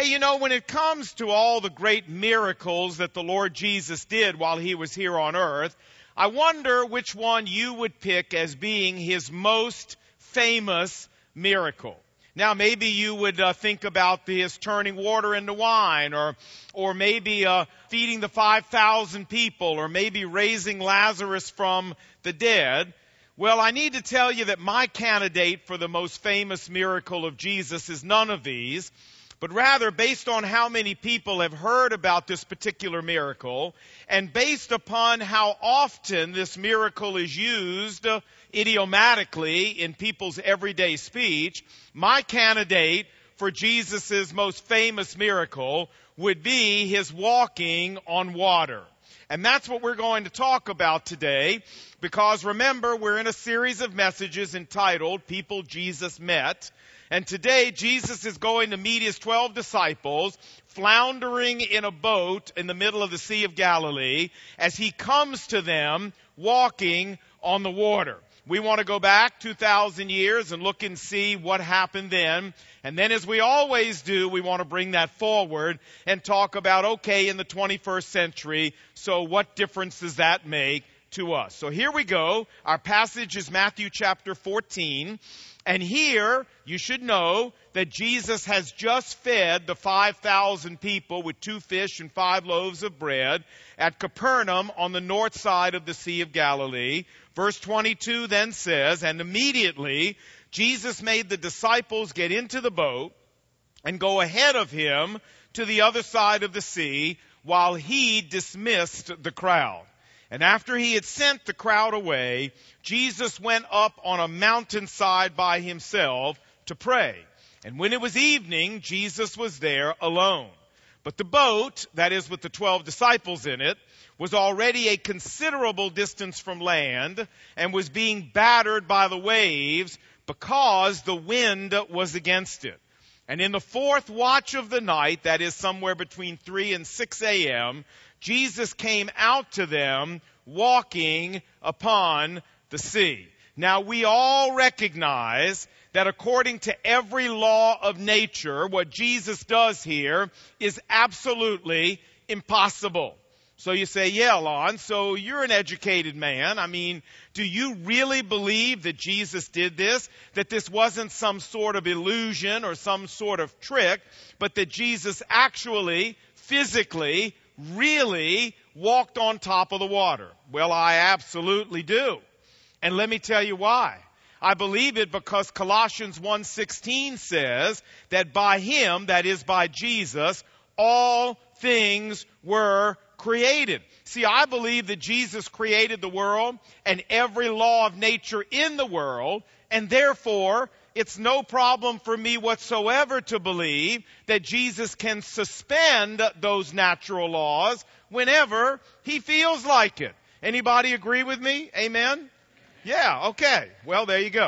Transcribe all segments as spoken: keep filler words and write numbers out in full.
Hey, you know, when it comes to all the great miracles that the Lord Jesus did while he was here on earth, I wonder which one you would pick as being his most famous miracle. Now, maybe you would uh, think about his turning water into wine, or or maybe uh, feeding the five thousand people, or maybe raising Lazarus from the dead. Well, I need to tell you that my candidate for the most famous miracle of Jesus is none of these, but rather based on how many people have heard about this particular miracle, and based upon how often this miracle is used uh, idiomatically in people's everyday speech, my candidate for Jesus' most famous miracle would be his walking on water. And that's what we're going to talk about today, because remember, we're in a series of messages entitled People Jesus Met. And today, Jesus is going to meet his twelve disciples floundering in a boat in the middle of the Sea of Galilee as he comes to them walking on the water. We want to go back two thousand years and look and see what happened then. And then, as we always do, we want to bring that forward and talk about, okay, in the twenty-first century, so what difference does that make to us? So here we go. Our passage is Matthew chapter fourteen. And here, you should know that Jesus has just fed the five thousand people with two fish and five loaves of bread at Capernaum on the north side of the Sea of Galilee. Verse twenty-two then says, and immediately Jesus made the disciples get into the boat and go ahead of him to the other side of the sea while he dismissed the crowd. And after he had sent the crowd away, Jesus went up on a mountainside by himself to pray. And when it was evening, Jesus was there alone. But the boat, that is with the twelve disciples in it, was already a considerable distance from land and was being battered by the waves because the wind was against it. And in the fourth watch of the night, that is somewhere between three and six a.m., Jesus came out to them walking upon the sea. Now, we all recognize that according to every law of nature, what Jesus does here is absolutely impossible. So you say, yeah, Lon, so you're an educated man. I mean, do you really believe that Jesus did this? That this wasn't some sort of illusion or some sort of trick, but that Jesus actually, physically, really walked on top of the water? Well, I absolutely do. And let me tell you why. I believe it because Colossians one sixteen says that by him, that is by Jesus, all things were created. See, I believe that Jesus created the world and every law of nature in the world, and therefore it's no problem for me whatsoever to believe that Jesus can suspend those natural laws whenever he feels like it. Anybody agree with me? Amen? Yeah, okay. Well, there you go.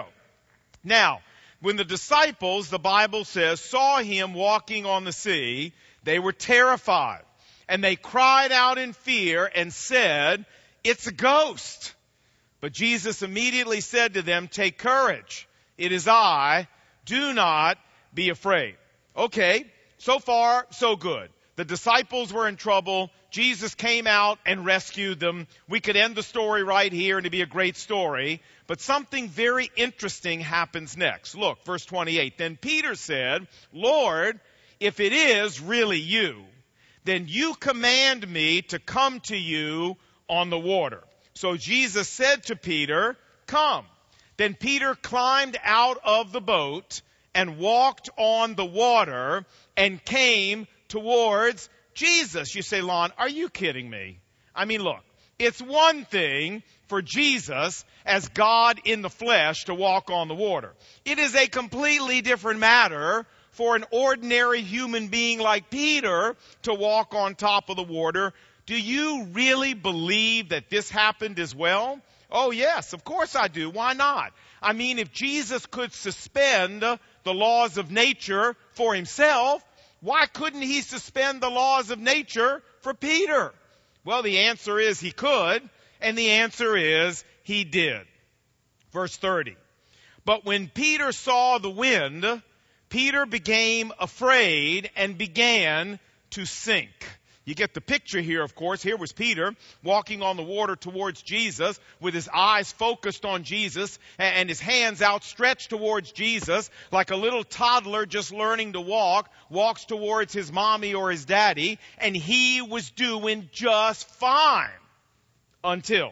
Now, when the disciples, the Bible says, saw him walking on the sea, they were terrified. And they cried out in fear and said, "It's a ghost." But Jesus immediately said to them, "Take courage. It is I. Do not be afraid." Okay, so far, so good. The disciples were in trouble. Jesus came out and rescued them. We could end the story right here and it'd be a great story. But something very interesting happens next. Look, verse twenty-eight. Then Peter said, "Lord, if it is really you, then you command me to come to you on the water." So Jesus said to Peter, "Come." Then Peter climbed out of the boat and walked on the water and came towards Jesus. You say, Lon, are you kidding me? I mean, look, it's one thing for Jesus as God in the flesh to walk on the water. It is a completely different matter for an ordinary human being like Peter to walk on top of the water. Do you really believe that this happened as well? Oh, yes, of course I do. Why not? I mean, if Jesus could suspend the laws of nature for himself, why couldn't he suspend the laws of nature for Peter? Well, the answer is he could, and the answer is he did. Verse thirty. But when Peter saw the wind, Peter became afraid and began to sink. You get the picture here, of course. Here was Peter walking on the water towards Jesus with his eyes focused on Jesus and his hands outstretched towards Jesus like a little toddler just learning to walk, walks towards his mommy or his daddy, and he was doing just fine until,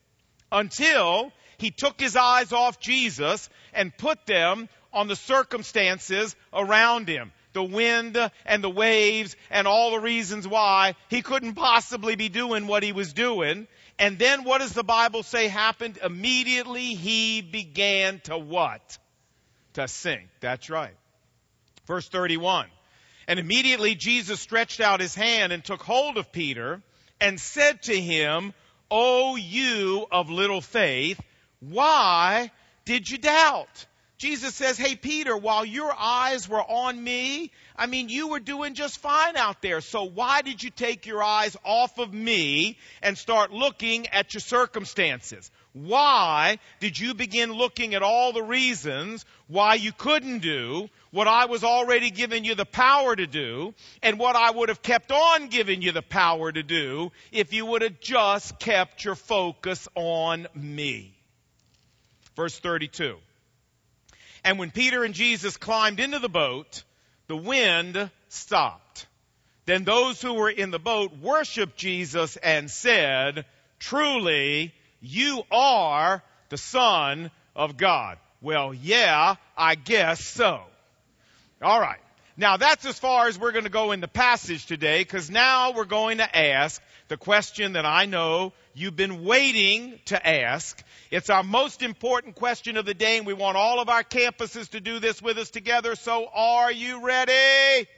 until he took his eyes off Jesus and put them on the circumstances around him. The wind and the waves and all the reasons why he couldn't possibly be doing what he was doing. And then what does the Bible say happened? Immediately he began to what? To sink. That's right. Verse thirty-one. And immediately Jesus stretched out his hand and took hold of Peter and said to him, O you of little faith, why did you doubt? Jesus says, hey, Peter, while your eyes were on me, I mean, you were doing just fine out there. So why did you take your eyes off of me and start looking at your circumstances? Why did you begin looking at all the reasons why you couldn't do what I was already giving you the power to do and what I would have kept on giving you the power to do if you would have just kept your focus on me? Verse thirty-two. And when Peter and Jesus climbed into the boat, the wind stopped. Then those who were in the boat worshiped Jesus and said, truly, you are the Son of God. Well, yeah, I guess so. All right. Now, that's as far as we're going to go in the passage today, because now we're going to ask the question that I know you've been waiting to ask. It's our most important question of the day, and we want all of our campuses to do this with us together. So are you ready?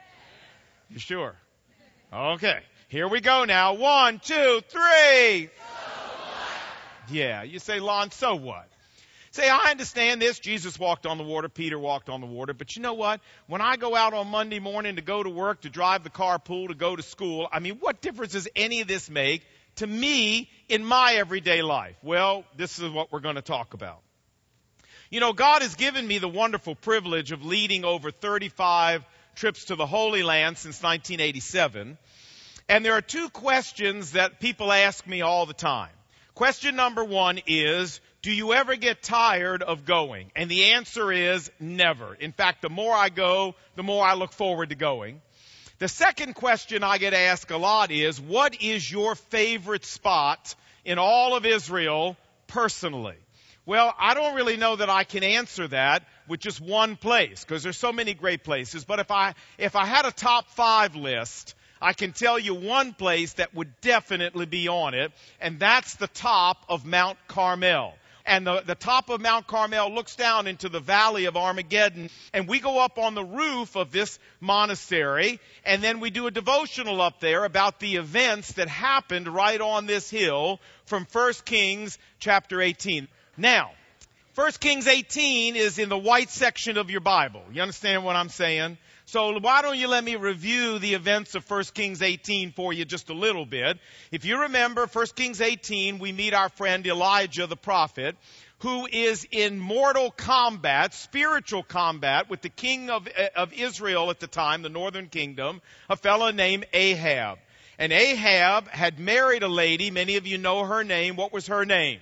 You sure? Okay. Here we go now. One, two, three. So what? Yeah. You say, Lon, so what? Say, I understand this. Jesus walked on the water. Peter walked on the water. But you know what? When I go out on Monday morning to go to work, to drive the carpool, to go to school, I mean, what difference does any of this make to me in my everyday life? Well, this is what we're going to talk about. You know, God has given me the wonderful privilege of leading over thirty-five trips to the Holy Land since nineteen eighty-seven. And there are two questions that people ask me all the time. Question number one is, do you ever get tired of going? And the answer is never. In fact, the more I go, the more I look forward to going. The second question I get asked a lot is, what is your favorite spot in all of Israel personally? Well, I don't really know that I can answer that with just one place, because there's so many great places. But if I if I had a top five list, I can tell you one place that would definitely be on it, and that's the top of Mount Carmel. And the, the top of Mount Carmel looks down into the valley of Armageddon. And we go up on the roof of this monastery, and then we do a devotional up there about the events that happened right on this hill from First Kings chapter eighteen. Now, First Kings eighteen is in the white section of your Bible. You understand what I'm saying? So why don't you let me review the events of First Kings eighteen for you just a little bit. If you remember First Kings eighteen, we meet our friend Elijah the prophet, who is in mortal combat, spiritual combat, with the king of, of Israel at the time, the northern kingdom, a fellow named Ahab. And Ahab had married a lady, many of you know her name. What was her name?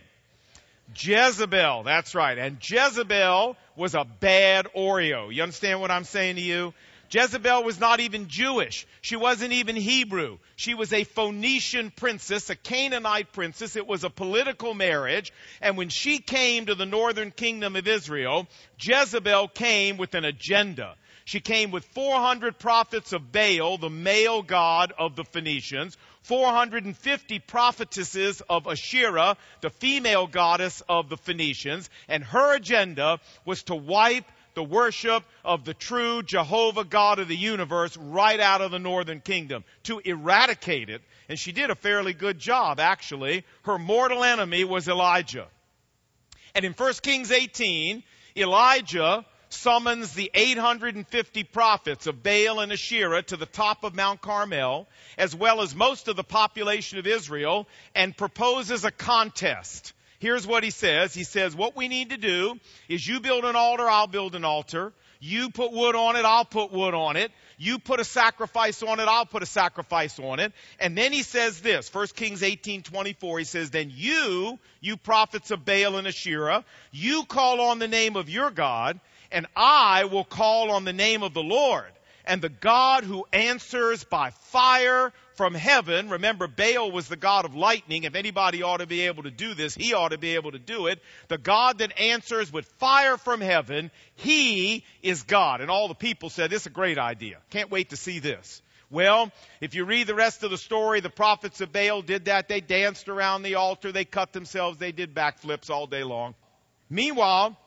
Jezebel. That's right. And Jezebel was a bad Oreo. You understand what I'm saying to you? Jezebel was not even Jewish. She wasn't even Hebrew. She was a Phoenician princess, a Canaanite princess. It was a political marriage. And when she came to the northern kingdom of Israel, Jezebel came with an agenda. She came with four hundred prophets of Baal, the male god of the Phoenicians, four hundred fifty prophetesses of Asherah, the female goddess of the Phoenicians, and her agenda was to wipe the worship of the true Jehovah God of the universe right out of the northern kingdom, to eradicate it. And she did a fairly good job, actually. Her mortal enemy was Elijah. And in First Kings eighteen, Elijah summons the eight hundred fifty prophets of Baal and Asherah to the top of Mount Carmel, as well as most of the population of Israel, and proposes a contest. Here's what he says. He says, what we need to do is you build an altar, I'll build an altar. You put wood on it, I'll put wood on it. You put a sacrifice on it, I'll put a sacrifice on it. And then he says this, First Kings eighteen twenty-four, he says, then you, you prophets of Baal and Asherah, you call on the name of your God, and I will call on the name of the Lord. And the God who answers by fire from heaven, remember Baal was the god of lightning. If anybody ought to be able to do this, he ought to be able to do it. The God that answers with fire from heaven, he is God. And all the people said, this is a great idea. Can't wait to see this. Well, if you read the rest of the story, the prophets of Baal did that. They danced around the altar. They cut themselves. They did backflips all day long. Meanwhile,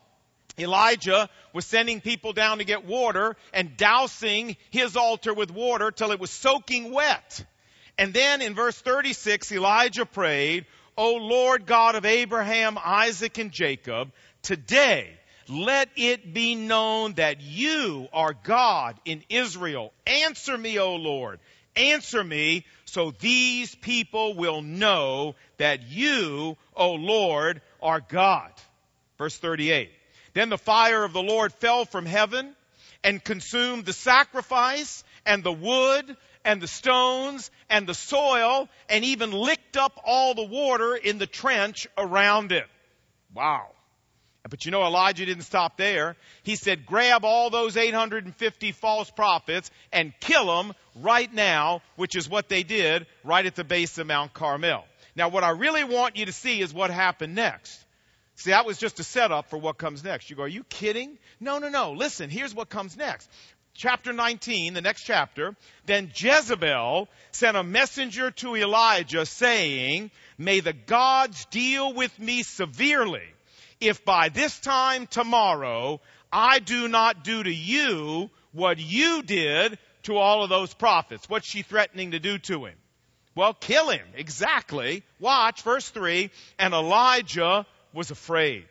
Elijah was sending people down to get water and dousing his altar with water till it was soaking wet. And then in verse thirty-six, Elijah prayed, O Lord God of Abraham, Isaac, and Jacob, today let it be known that you are God in Israel. Answer me, O Lord. Answer me so these people will know that you, O Lord, are God. Verse thirty-eight. Then the fire of the Lord fell from heaven and consumed the sacrifice and the wood and the stones and the soil and even licked up all the water in the trench around it. Wow. But you know, Elijah didn't stop there. He said, grab all those eight hundred fifty false prophets and kill them right now, which is what they did right at the base of Mount Carmel. Now, what I really want you to see is what happened next. See, that was just a setup for what comes next. You go, are you kidding? No, no, no. Listen, here's what comes next. Chapter nineteen, the next chapter. Then Jezebel sent a messenger to Elijah saying, may the gods deal with me severely if by this time tomorrow I do not do to you what you did to all of those prophets. What's she threatening to do to him? Well, kill him. Exactly. Watch, verse three. And Elijah was afraid.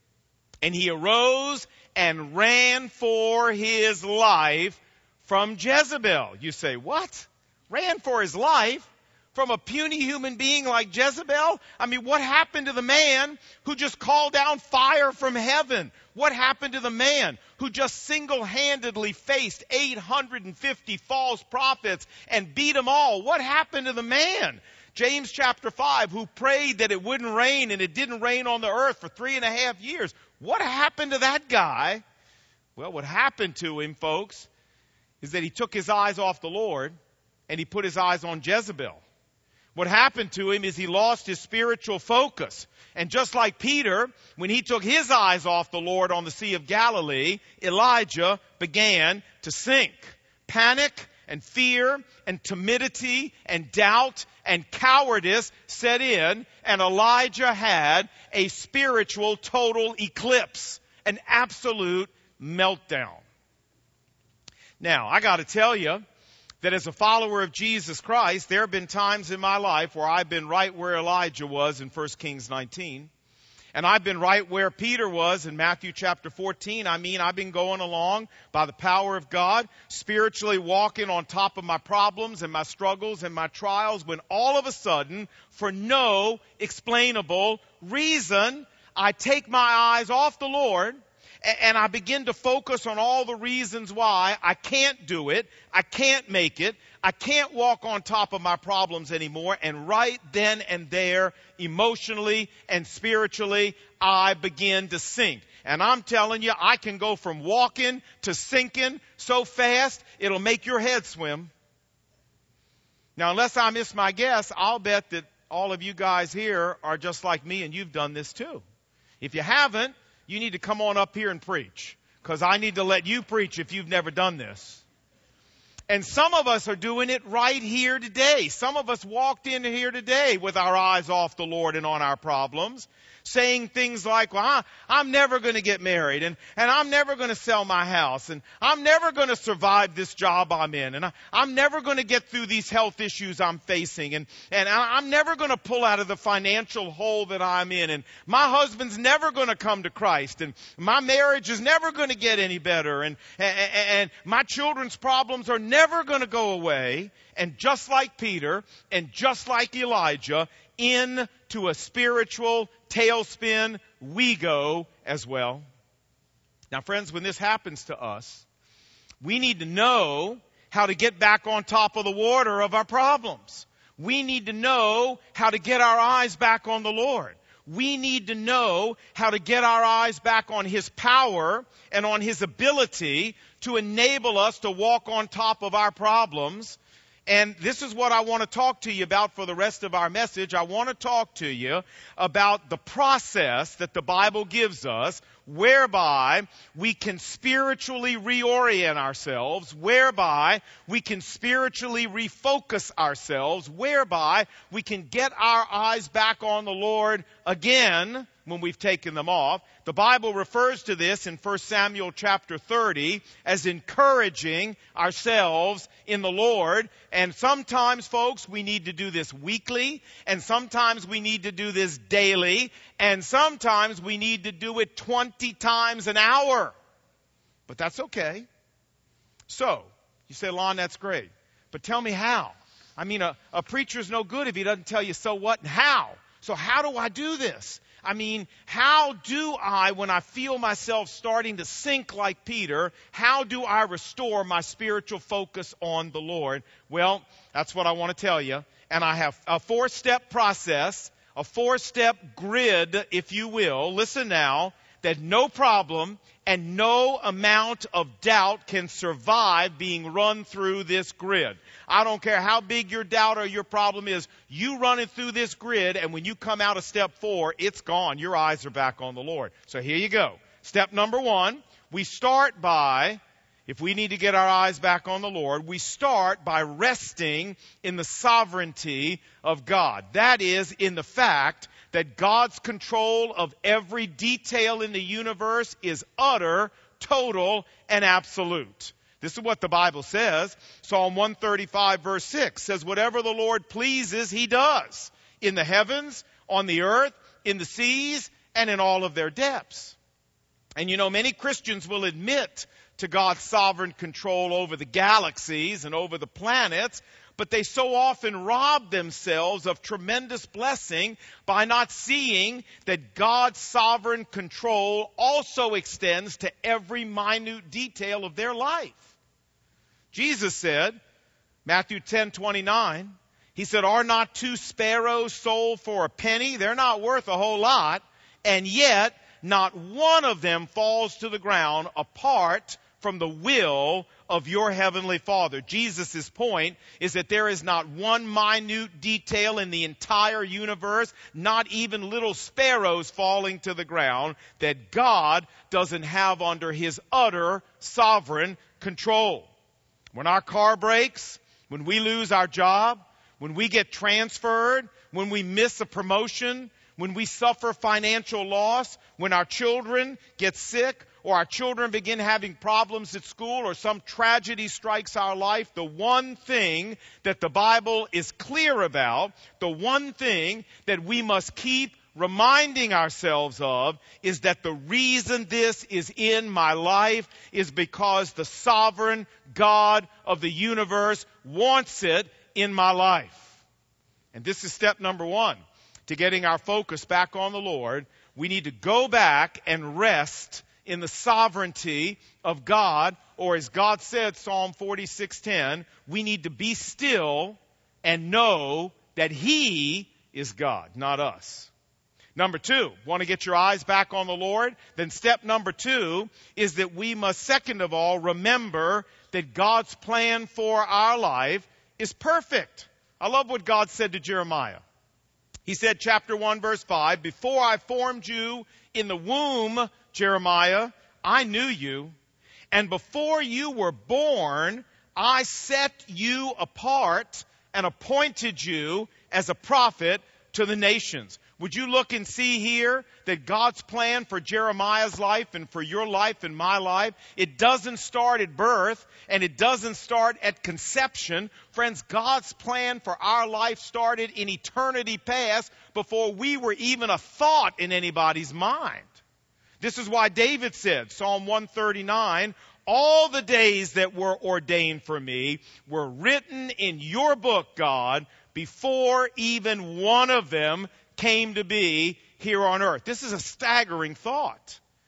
And he arose and ran for his life from Jezebel. You say, what? Ran for his life from a puny human being like Jezebel? I mean, what happened to the man who just called down fire from heaven? What happened to the man who just single-handedly faced eight hundred fifty false prophets and beat them all? What happened to the man? James chapter five, who prayed that it wouldn't rain and it didn't rain on the earth for three and a half years. What happened to that guy? Well, what happened to him, folks, is that he took his eyes off the Lord and he put his eyes on Jezebel. What happened to him is he lost his spiritual focus. And just like Peter, when he took his eyes off the Lord on the Sea of Galilee, Elijah began to sink. Panic and fear and timidity and doubt and cowardice set in, and Elijah had a spiritual total eclipse, an absolute meltdown. Now, I got to tell you that as a follower of Jesus Christ, there have been times in my life where I've been right where Elijah was in First Kings nineteen. And I've been right where Peter was in Matthew chapter fourteen. I mean, I've been going along by the power of God, spiritually walking on top of my problems and my struggles and my trials, when all of a sudden, for no explainable reason, I take my eyes off the Lord and I begin to focus on all the reasons why I can't do it, I can't make it, I can't walk on top of my problems anymore. And right then and there, emotionally and spiritually, I begin to sink. And I'm telling you, I can go from walking to sinking so fast, it'll make your head swim. Now, unless I miss my guess, I'll bet that all of you guys here are just like me and you've done this too. If you haven't, you need to come on up here and preach, because I need to let you preach if you've never done this. And some of us are doing it right here today. Some of us walked in here today with our eyes off the Lord and on our problems, saying things like, well, I, I'm never going to get married, and, and I'm never going to sell my house, and I'm never going to survive this job I'm in, and I, I'm never going to get through these health issues I'm facing, and, and I, I'm never going to pull out of the financial hole that I'm in, and my husband's never going to come to Christ, and my marriage is never going to get any better, and, and, and my children's problems are never going to go away. And just like Peter and just like Elijah, into a spiritual tailspin we go as well. Now, friends, when this happens to us, we need to know how to get back on top of the water of our problems. We need to know how to get our eyes back on the Lord. We need to know how to get our eyes back on His power and on His ability to enable us to walk on top of our problems. And this is what I want to talk to you about for the rest of our message. I want to talk to you about the process that the Bible gives us whereby we can spiritually reorient ourselves, whereby we can spiritually refocus ourselves, whereby we can get our eyes back on the Lord again when we've taken them off. The Bible refers to this in First Samuel chapter thirty as encouraging ourselves in the Lord. And sometimes, folks, we need to do this weekly, and sometimes we need to do this daily, and sometimes we need to do it twenty times an hour. But that's okay. So, you say, Lon, that's great. But tell me how. I mean, a, a preacher's no good if he doesn't tell you so what and how. So how do I do this? I mean, how do I, when I feel myself starting to sink like Peter, how do I restore my spiritual focus on the Lord? Well, that's what I want to tell you. And I have a four-step process, a four-step grid, if you will. Listen now, that no problem and no amount of doubt can survive being run through this grid. I don't care how big your doubt or your problem is. You run it through this grid, and when you come out of step four, it's gone. Your eyes are back on the Lord. So here you go. Step number one, we start by, if we need to get our eyes back on the Lord, we start by resting in the sovereignty of God. That is, in the fact that God's control of every detail in the universe is utter, total, and absolute. This is what the Bible says. Psalm one thirty-five verse six says, whatever the Lord pleases, He does. In the heavens, on the earth, in the seas, and in all of their depths. And you know, many Christians will admit to God's sovereign control over the galaxies and over the planets, but they so often rob themselves of tremendous blessing by not seeing that God's sovereign control also extends to every minute detail of their life. Jesus said, Matthew ten twenty-nine, He said, are not two sparrows sold for a penny? They're not worth a whole lot, and yet not one of them falls to the ground apart from the will of your heavenly Father. Jesus' point is that there is not one minute detail in the entire universe, not even little sparrows falling to the ground, that God doesn't have under His utter sovereign control. When our car breaks, when we lose our job, when we get transferred, when we miss a promotion, when we suffer financial loss, when our children get sick, or our children begin having problems at school, or some tragedy strikes our life, the one thing that the Bible is clear about, the one thing that we must keep reminding ourselves of, is that the reason this is in my life is because the sovereign God of the universe wants it in my life. And this is step number one. To getting our focus back on the Lord, we need to go back and rest in the sovereignty of God, or as God said, Psalm forty-six ten, we need to be still and know that He is God, not us. Number two, want to get your eyes back on the Lord? Then step number two is that we must, second of all, remember that God's plan for our life is perfect. I love what God said to Jeremiah. He said, chapter one, verse five, before I formed you in the womb, Jeremiah, I knew you. And before you were born, I set you apart and appointed you as a prophet to the nations. Would you look and see here that God's plan for Jeremiah's life and for your life and my life, it doesn't start at birth and it doesn't start at conception. Friends, God's plan for our life started in eternity past before we were even a thought in anybody's mind. This is why David said, Psalm one thirty-nine, all the days that were ordained for me were written in your book, God, before even one of them came to be here on earth. This is a staggering thought.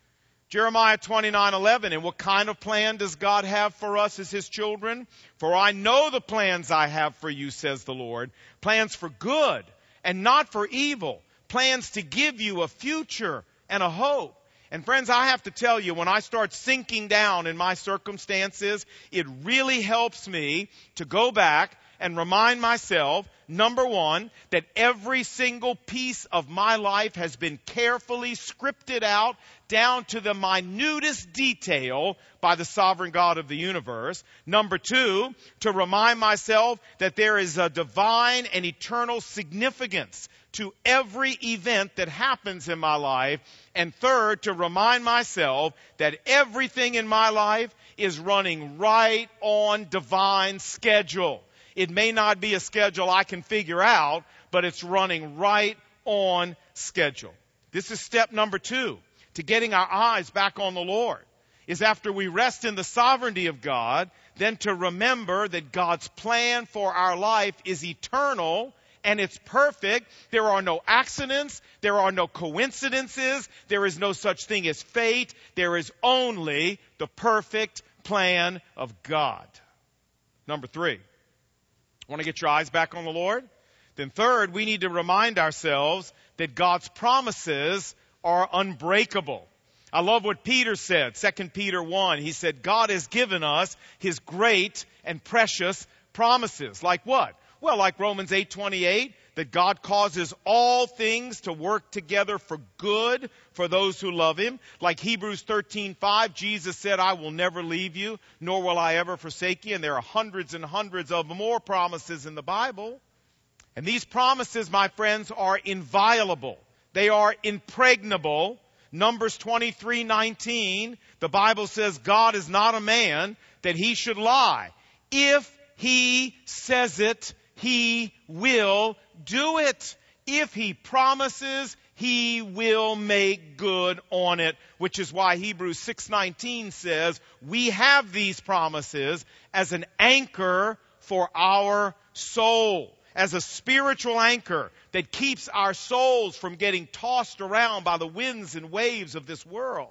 Jeremiah twenty-nine eleven, and what kind of plan does God have for us as his children? For I know the plans I have for you, says the Lord, plans for good and not for evil, plans to give you a future and a hope. And friends, I have to tell you, when I start sinking down in my circumstances, it really helps me to go back and remind myself, number one, that every single piece of my life has been carefully scripted out down to the minutest detail by the sovereign God of the universe. Number two, to remind myself that there is a divine and eternal significance to every event that happens in my life. And third, to remind myself that everything in my life is running right on divine schedule. It may not be a schedule I can figure out, but it's running right on schedule. This is step number two to getting our eyes back on the Lord, is after we rest in the sovereignty of God, then to remember that God's plan for our life is eternal and it's perfect. There are no accidents. There are no coincidences. There is no such thing as fate. There is only the perfect plan of God. Number three. Want to get your eyes back on the Lord? Then third, we need to remind ourselves that God's promises are unbreakable. I love what Peter said, Second Peter one. He said, God has given us his great and precious promises. Like what? Well, like Romans eight twenty-eight, that God causes all things to work together for good for those who love him. Like Hebrews thirteen five, Jesus said, I will never leave you, nor will I ever forsake you. And there are hundreds and hundreds of more promises in the Bible. And these promises, my friends, are inviolable. They are impregnable. Numbers twenty-three nineteen, the Bible says God is not a man that he should lie. If he says it, he will do it. If he promises, he will make good on it, which is why Hebrews six nineteen says we have these promises as an anchor for our soul, as a spiritual anchor that keeps our souls from getting tossed around by the winds and waves of this world.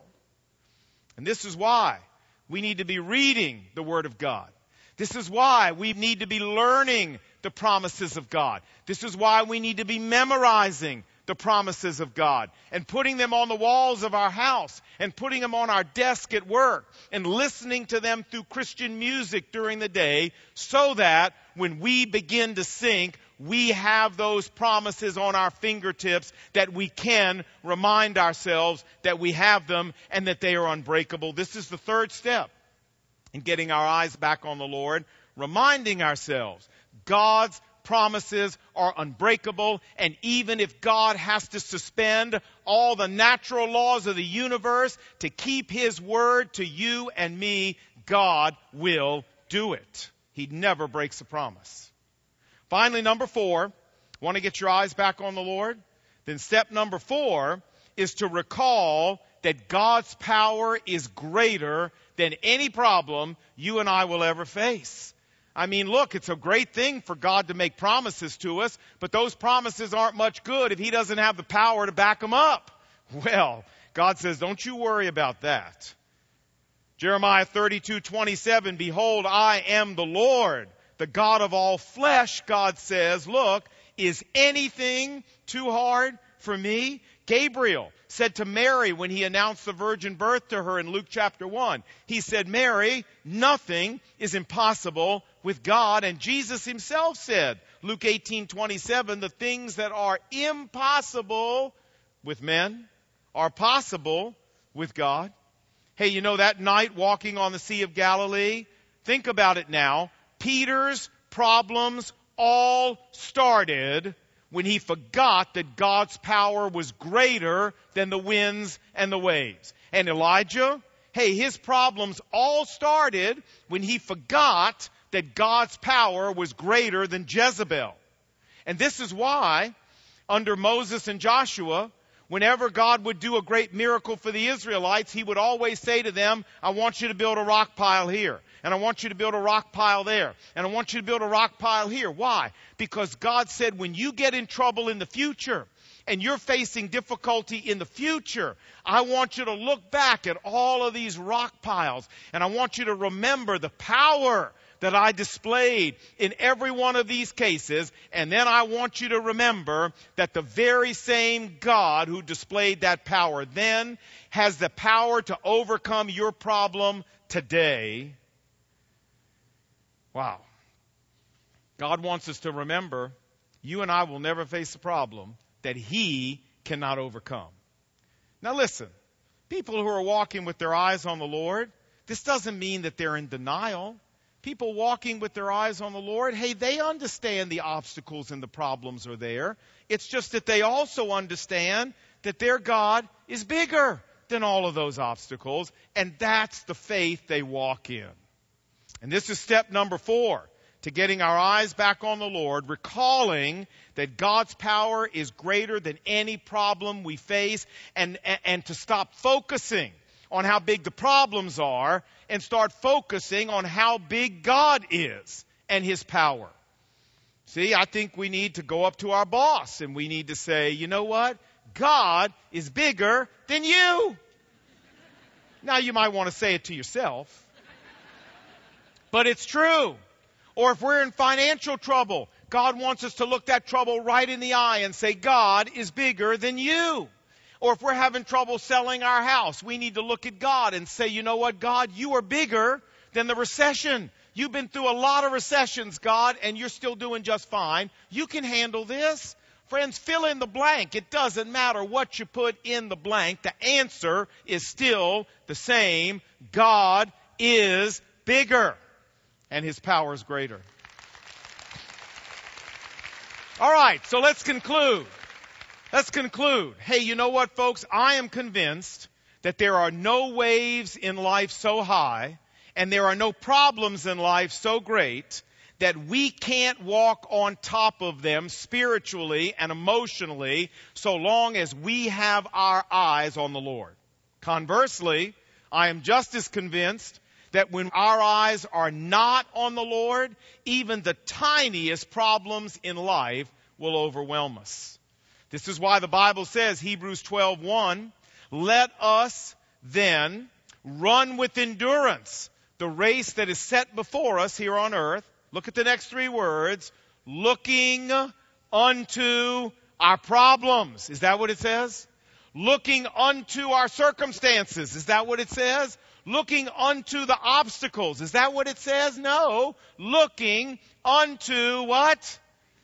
And this is why we need to be reading the Word of God. This is why we need to be learning the promises of God. This is why we need to be memorizing the promises of God and putting them on the walls of our house and putting them on our desk at work and listening to them through Christian music during the day, so that when we begin to sink, we have those promises on our fingertips, that we can remind ourselves that we have them and that they are unbreakable. This is the third step in getting our eyes back on the Lord, reminding ourselves God's promises are unbreakable, and even if God has to suspend all the natural laws of the universe to keep his word to you and me, God will do it. He never breaks a promise. Finally, number four, want to get your eyes back on the Lord? Then step number four is to recall that God's power is greater than any problem you and I will ever face. I mean, look, it's a great thing for God to make promises to us, but those promises aren't much good if he doesn't have the power to back them up. Well, God says, don't you worry about that. Jeremiah thirty-two twenty-seven, behold, I am the Lord, the God of all flesh, God says. Look, is anything too hard for me? Gabriel said to Mary when he announced the virgin birth to her in Luke chapter one, he said, Mary, nothing is impossible with God. And Jesus himself said, Luke eighteen twenty-seven, the things that are impossible with men are possible with God. Hey, you know that night walking on the Sea of Galilee? Think about it now. Peter's problems all started when he forgot that God's power was greater than the winds and the waves. And Elijah, hey, his problems all started when he forgot that God's power was greater than Jezebel. And this is why, under Moses and Joshua, whenever God would do a great miracle for the Israelites, he would always say to them, I want you to build a rock pile here. And I want you to build a rock pile there. And I want you to build a rock pile here. Why? Because God said when you get in trouble in the future, and you're facing difficulty in the future, I want you to look back at all of these rock piles, and I want you to remember the power that I displayed in every one of these cases, and then I want you to remember that the very same God who displayed that power then has the power to overcome your problem today. Wow. God wants us to remember you and I will never face a problem that He cannot overcome. Now listen, people who are walking with their eyes on the Lord, this doesn't mean that they're in denial. People walking with their eyes on the Lord, hey, they understand the obstacles and the problems are there. It's just that they also understand that their God is bigger than all of those obstacles, and that's the faith they walk in. And this is step number four to getting our eyes back on the Lord, recalling that God's power is greater than any problem we face, and, and, and to stop focusing on how big the problems are and start focusing on how big God is and His power. See, I think we need to go up to our boss and we need to say, you know what? God is bigger than you. Now you might want to say it to yourself, but it's true. Or if we're in financial trouble, God wants us to look that trouble right in the eye and say, God is bigger than you. Or if we're having trouble selling our house, we need to look at God and say, you know what, God, you are bigger than the recession. You've been through a lot of recessions, God, and you're still doing just fine. You can handle this. Friends, fill in the blank. It doesn't matter what you put in the blank. The answer is still the same. God is bigger, and His power is greater. All right, so let's conclude. Let's conclude. Hey, you know what, folks? I am convinced that there are no waves in life so high and there are no problems in life so great that we can't walk on top of them spiritually and emotionally so long as we have our eyes on the Lord. Conversely, I am just as convinced that when our eyes are not on the Lord, even the tiniest problems in life will overwhelm us. This is why the Bible says, Hebrews twelve one, let us then run with endurance the race that is set before us here on earth. Look at the next three words. Looking unto our problems. Is that what it says? Looking unto our circumstances. Is that what it says? Looking unto the obstacles. Is that what it says? No. Looking unto what?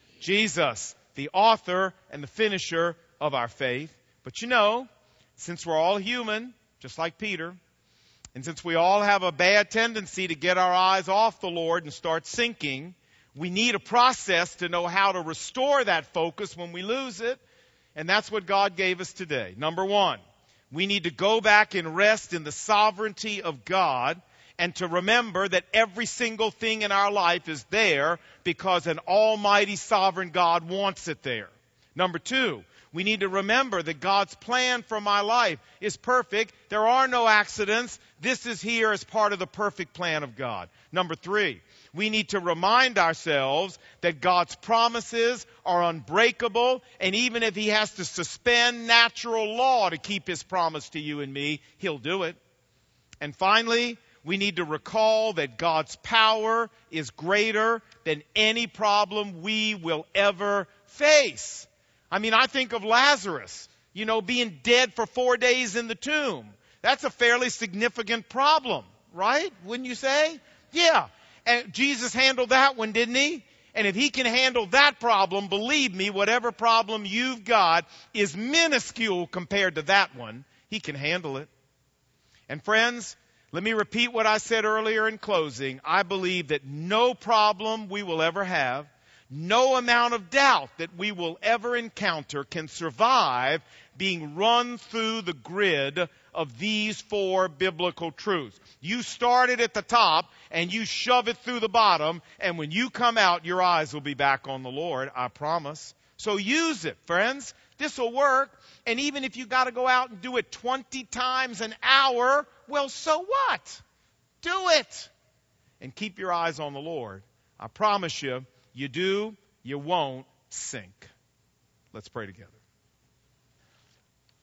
Jesus, the author and the finisher of our faith. But you know, since we're all human, just like Peter, and since we all have a bad tendency to get our eyes off the Lord and start sinking, we need a process to know how to restore that focus when we lose it. And that's what God gave us today. Number one, we need to go back and rest in the sovereignty of God and to remember that every single thing in our life is there because an almighty sovereign God wants it there. Number two, we need to remember that God's plan for my life is perfect. There are no accidents. This is here as part of the perfect plan of God. Number three, we need to remind ourselves that God's promises are unbreakable, and even if He has to suspend natural law to keep His promise to you and me, He'll do it. And finally, we need to recall that God's power is greater than any problem we will ever face. I mean, I think of Lazarus, you know, being dead for four days in the tomb. That's a fairly significant problem, right? Wouldn't you say? Yeah. And Jesus handled that one, didn't He? And if He can handle that problem, believe me, whatever problem you've got is minuscule compared to that one. He can handle it. And friends, let me repeat what I said earlier in closing. I believe that no problem we will ever have, no amount of doubt that we will ever encounter can survive being run through the grid of these four biblical truths. You started at the top and you shove it through the bottom, and when you come out, your eyes will be back on the Lord, I promise. So use it, friends. This will work. And even if you got to go out and do it twenty times an hour, well, so what? Do it. And keep your eyes on the Lord. I promise you, you do, you won't sink. Let's pray together.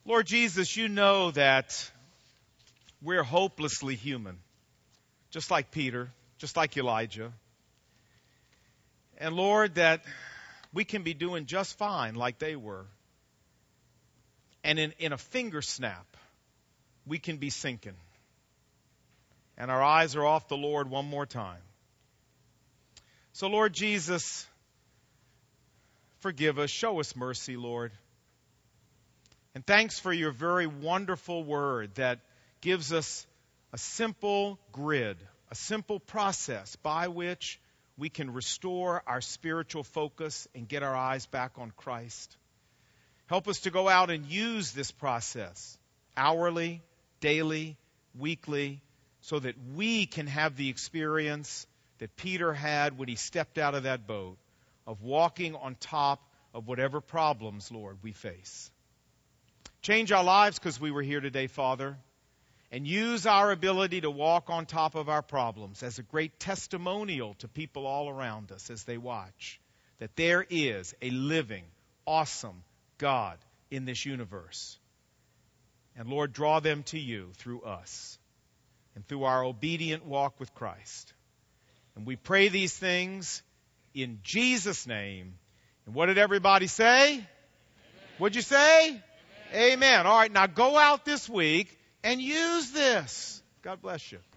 Lord Jesus, you know that we're hopelessly human, just like Peter, just like Elijah. And Lord, that we can be doing just fine like they were. And in, in a finger snap, we can be sinking. And our eyes are off the Lord one more time. So Lord Jesus, forgive us, show us mercy, Lord. And thanks for your very wonderful word that gives us a simple grid, a simple process by which we can restore our spiritual focus and get our eyes back on Christ. Help us to go out and use this process hourly, daily, weekly, so that we can have the experience that Peter had when he stepped out of that boat of walking on top of whatever problems, Lord, we face. Change our lives because we were here today, Father, and use our ability to walk on top of our problems as a great testimonial to people all around us as they watch that there is a living, awesome God in this universe. And Lord, draw them to you through us and through our obedient walk with Christ. And we pray these things in Jesus' name. And what did everybody say? Amen. What'd you say? Amen. Amen. All right, now go out this week and use this. God bless you.